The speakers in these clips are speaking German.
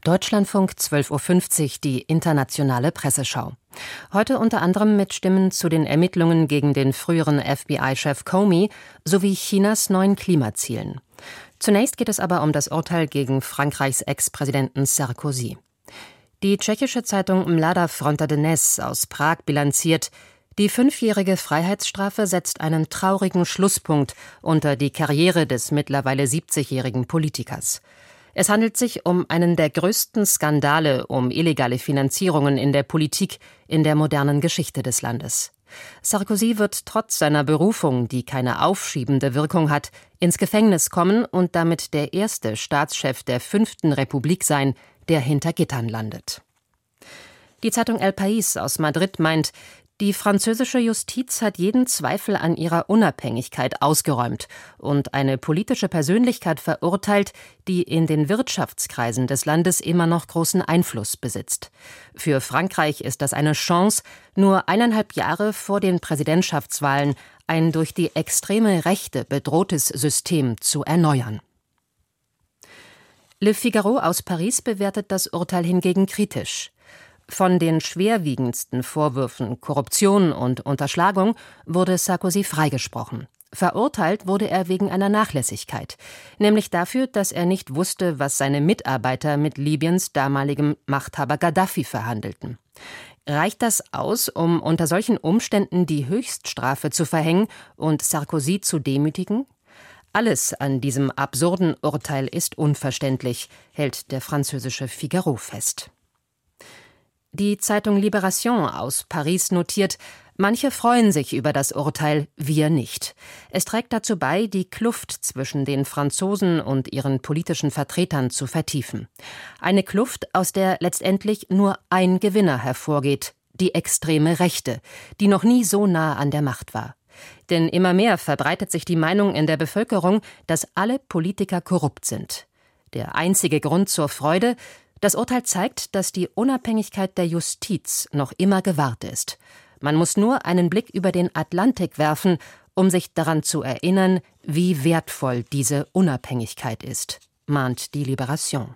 Deutschlandfunk 12.50 Uhr, die internationale Presseschau. Heute unter anderem mit Stimmen zu den Ermittlungen gegen den früheren FBI-Chef Comey sowie Chinas neuen Klimazielen. Zunächst geht es aber um das Urteil gegen Frankreichs Ex-Präsidenten Sarkozy. Die tschechische Zeitung Mladá Fronta Dnes aus Prag bilanziert: Die 5-jährige Freiheitsstrafe setzt einen traurigen Schlusspunkt unter die Karriere des mittlerweile 70-jährigen Politikers. Es handelt sich um einen der größten Skandale um illegale Finanzierungen in der Politik in der modernen Geschichte des Landes. Sarkozy wird trotz seiner Berufung, die keine aufschiebende Wirkung hat, ins Gefängnis kommen und damit der erste Staatschef der 5. Republik sein, der hinter Gittern landet. Die Zeitung El País aus Madrid meint, die französische Justiz hat jeden Zweifel an ihrer Unabhängigkeit ausgeräumt und eine politische Persönlichkeit verurteilt, die in den Wirtschaftskreisen des Landes immer noch großen Einfluss besitzt. Für Frankreich ist das eine Chance, nur 1,5 Jahre vor den Präsidentschaftswahlen ein durch die extreme Rechte bedrohtes System zu erneuern. Le Figaro aus Paris bewertet das Urteil hingegen kritisch. Von den schwerwiegendsten Vorwürfen Korruption und Unterschlagung wurde Sarkozy freigesprochen. Verurteilt wurde er wegen einer Nachlässigkeit, nämlich dafür, dass er nicht wusste, was seine Mitarbeiter mit Libyens damaligem Machthaber Gaddafi verhandelten. Reicht das aus, um unter solchen Umständen die Höchststrafe zu verhängen und Sarkozy zu demütigen? Alles an diesem absurden Urteil ist unverständlich, hält der französische Figaro fest. Die Zeitung Libération aus Paris notiert: Manche freuen sich über das Urteil, wir nicht. Es trägt dazu bei, die Kluft zwischen den Franzosen und ihren politischen Vertretern zu vertiefen. Eine Kluft, aus der letztendlich nur ein Gewinner hervorgeht: die extreme Rechte, die noch nie so nah an der Macht war. Denn immer mehr verbreitet sich die Meinung in der Bevölkerung, dass alle Politiker korrupt sind. Der einzige Grund zur Freude: Das Urteil zeigt, dass die Unabhängigkeit der Justiz noch immer gewahrt ist. Man muss nur einen Blick über den Atlantik werfen, um sich daran zu erinnern, wie wertvoll diese Unabhängigkeit ist, mahnt die Libération.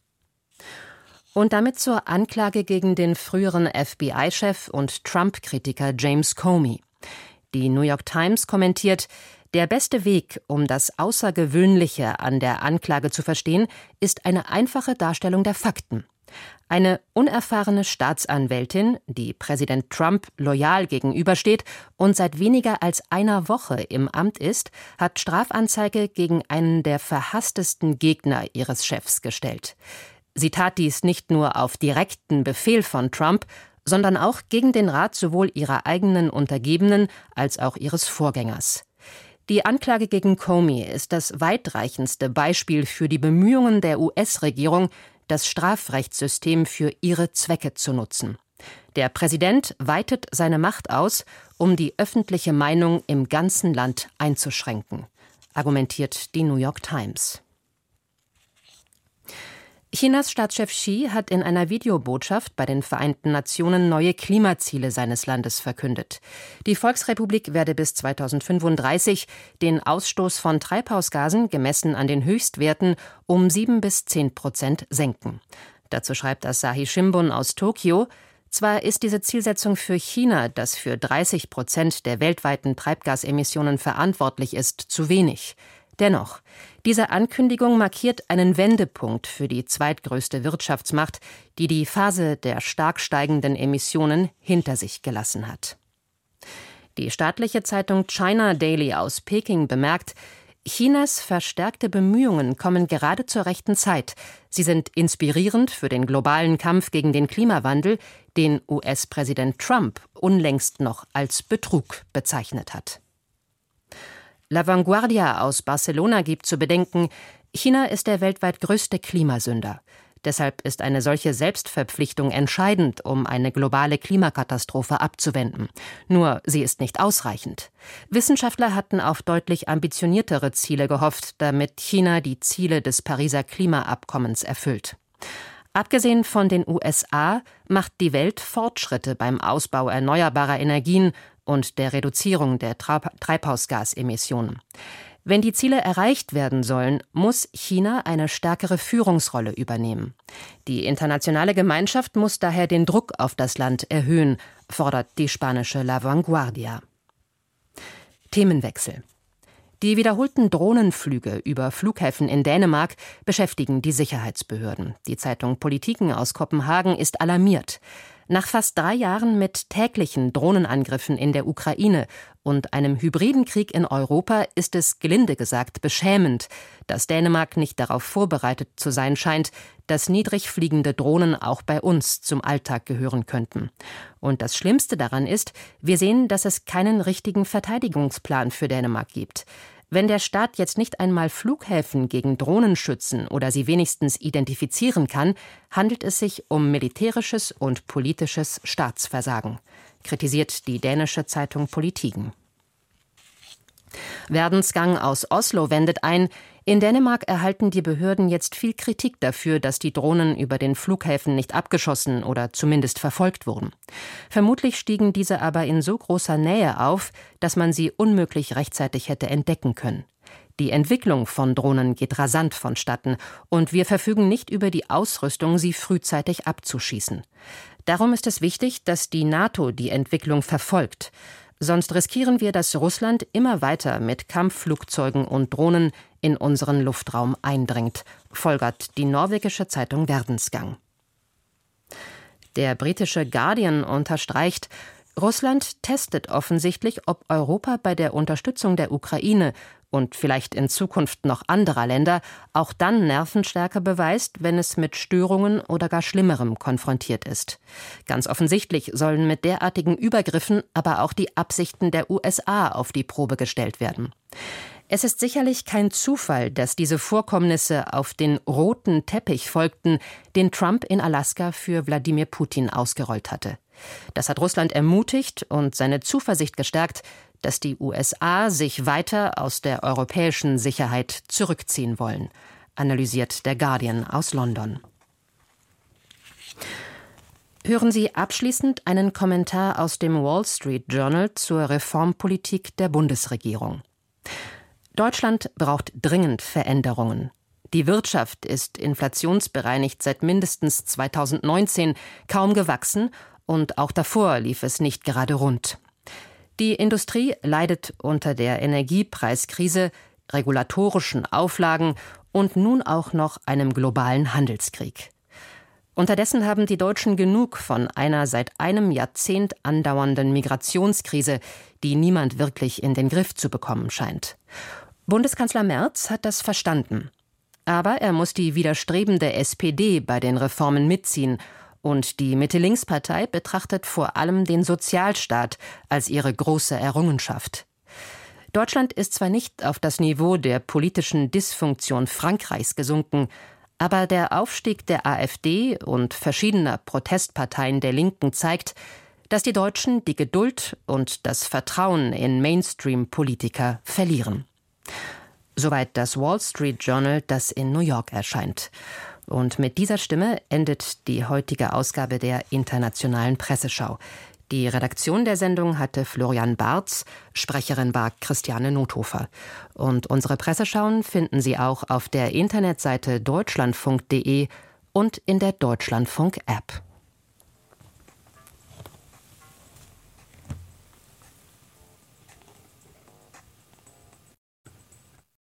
Und damit zur Anklage gegen den früheren FBI-Chef und Trump-Kritiker James Comey. Die New York Times kommentiert: Der beste Weg, um das Außergewöhnliche an der Anklage zu verstehen, ist eine einfache Darstellung der Fakten. Eine unerfahrene Staatsanwältin, die Präsident Trump loyal gegenübersteht und seit weniger als einer Woche im Amt ist, hat Strafanzeige gegen einen der verhasstesten Gegner ihres Chefs gestellt. Sie tat dies nicht nur auf direkten Befehl von Trump, sondern auch gegen den Rat sowohl ihrer eigenen Untergebenen als auch ihres Vorgängers. Die Anklage gegen Comey ist das weitreichendste Beispiel für die Bemühungen der US-Regierung, das Strafrechtssystem für ihre Zwecke zu nutzen. Der Präsident weitet seine Macht aus, um die öffentliche Meinung im ganzen Land einzuschränken, argumentiert die New York Times. Chinas Staatschef Xi hat in einer Videobotschaft bei den Vereinten Nationen neue Klimaziele seines Landes verkündet. Die Volksrepublik werde bis 2035 den Ausstoß von Treibhausgasen, gemessen an den Höchstwerten, um 7-10% senken. Dazu schreibt Asahi Shimbun aus Tokio: Zwar ist diese Zielsetzung für China, das für 30% der weltweiten Treibgasemissionen verantwortlich ist, zu wenig. Dennoch, diese Ankündigung markiert einen Wendepunkt für die zweitgrößte Wirtschaftsmacht, die die Phase der stark steigenden Emissionen hinter sich gelassen hat. Die staatliche Zeitung China Daily aus Peking bemerkt: Chinas verstärkte Bemühungen kommen gerade zur rechten Zeit. Sie sind inspirierend für den globalen Kampf gegen den Klimawandel, den US-Präsident Trump unlängst noch als Betrug bezeichnet hat. La Vanguardia aus Barcelona gibt zu bedenken: China ist der weltweit größte Klimasünder. Deshalb ist eine solche Selbstverpflichtung entscheidend, um eine globale Klimakatastrophe abzuwenden. Nur sie ist nicht ausreichend. Wissenschaftler hatten auf deutlich ambitioniertere Ziele gehofft, damit China die Ziele des Pariser Klimaabkommens erfüllt. Abgesehen von den USA macht die Welt Fortschritte beim Ausbau erneuerbarer Energien und der Reduzierung der Treibhausgasemissionen. Wenn die Ziele erreicht werden sollen, muss China eine stärkere Führungsrolle übernehmen. Die internationale Gemeinschaft muss daher den Druck auf das Land erhöhen, fordert die spanische La Vanguardia. Themenwechsel. Die wiederholten Drohnenflüge über Flughäfen in Dänemark beschäftigen die Sicherheitsbehörden. Die Zeitung Politiken aus Kopenhagen ist alarmiert. Nach fast 3 Jahren mit täglichen Drohnenangriffen in der Ukraine und einem hybriden Krieg in Europa ist es gelinde gesagt beschämend, dass Dänemark nicht darauf vorbereitet zu sein scheint, dass niedrig fliegende Drohnen auch bei uns zum Alltag gehören könnten. Und das Schlimmste daran ist, wir sehen, dass es keinen richtigen Verteidigungsplan für Dänemark gibt. Wenn der Staat jetzt nicht einmal Flughäfen gegen Drohnen schützen oder sie wenigstens identifizieren kann, handelt es sich um militärisches und politisches Staatsversagen, kritisiert die dänische Zeitung Politiken. Verdensgang aus Oslo wendet ein, in Dänemark erhalten die Behörden jetzt viel Kritik dafür, dass die Drohnen über den Flughäfen nicht abgeschossen oder zumindest verfolgt wurden. Vermutlich stiegen diese aber in so großer Nähe auf, dass man sie unmöglich rechtzeitig hätte entdecken können. Die Entwicklung von Drohnen geht rasant vonstatten und wir verfügen nicht über die Ausrüstung, sie frühzeitig abzuschießen. Darum ist es wichtig, dass die NATO die Entwicklung verfolgt. Sonst riskieren wir, dass Russland immer weiter mit Kampfflugzeugen und Drohnen in unseren Luftraum eindringt, folgert die norwegische Zeitung Verdensgang. Der britische Guardian unterstreicht, Russland testet offensichtlich, ob Europa bei der Unterstützung der Ukraine und vielleicht in Zukunft noch anderer Länder auch dann Nervenstärke beweist, wenn es mit Störungen oder gar Schlimmerem konfrontiert ist. Ganz offensichtlich sollen mit derartigen Übergriffen aber auch die Absichten der USA auf die Probe gestellt werden. Es ist sicherlich kein Zufall, dass diese Vorkommnisse auf den roten Teppich folgten, den Trump in Alaska für Wladimir Putin ausgerollt hatte. Das hat Russland ermutigt und seine Zuversicht gestärkt, dass die USA sich weiter aus der europäischen Sicherheit zurückziehen wollen, analysiert der Guardian aus London. Hören Sie abschließend einen Kommentar aus dem Wall Street Journal zur Reformpolitik der Bundesregierung. Deutschland braucht dringend Veränderungen. Die Wirtschaft ist inflationsbereinigt seit mindestens 2019 kaum gewachsen und auch davor lief es nicht gerade rund. Die Industrie leidet unter der Energiepreiskrise, regulatorischen Auflagen und nun auch noch einem globalen Handelskrieg. Unterdessen haben die Deutschen genug von einer seit einem Jahrzehnt andauernden Migrationskrise, die niemand wirklich in den Griff zu bekommen scheint. Bundeskanzler Merz hat das verstanden. Aber er muss die widerstrebende SPD bei den Reformen mitziehen. Und die Mitte-Links-Partei betrachtet vor allem den Sozialstaat als ihre große Errungenschaft. Deutschland ist zwar nicht auf das Niveau der politischen Dysfunktion Frankreichs gesunken, aber der Aufstieg der AfD und verschiedener Protestparteien der Linken zeigt, dass die Deutschen die Geduld und das Vertrauen in Mainstream-Politiker verlieren. Soweit das Wall Street Journal, das in New York erscheint. Und mit dieser Stimme endet die heutige Ausgabe der Internationalen Presseschau. Die Redaktion der Sendung hatte Florian Barz, Sprecherin war Christiane Nothofer. Und unsere Presseschauen finden Sie auch auf der Internetseite deutschlandfunk.de und in der Deutschlandfunk-App.